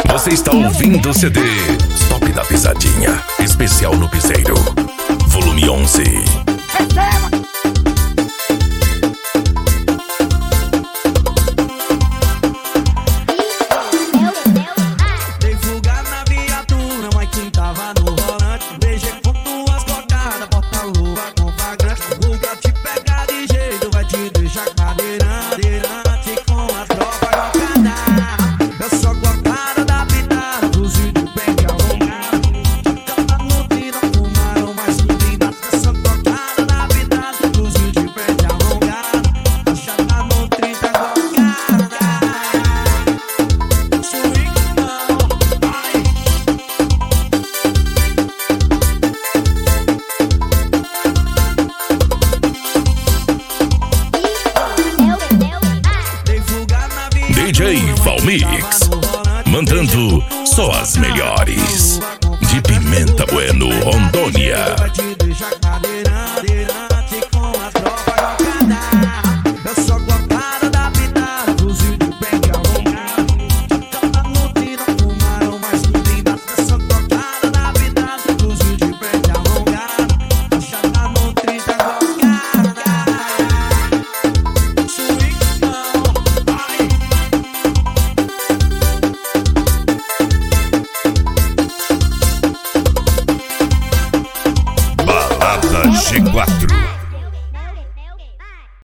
Você está ouvindo o CD Top da Pisadinha, especial no Piseiro, volume 11. Dei fuga na viatura, mas quem tava no volante beijei com tuas cocadas, porta-luva com flagrante. O gato te pega de jeito, vai te deixar cadeirante com a tropa gocada. Eu sou gocada da pitada, fuzil de pente alongado. Chacada nutrida, fumaram mais linda. Eu sou gocada da pitada, fuzil de pente alongado. Chacada nutrida, gocada. Swing não, vai. Dei fuga na viatura, DJ Valmix, mandando só as melhores. De Pimenta Bueno, Rondônia. vai te deixar cadeirante.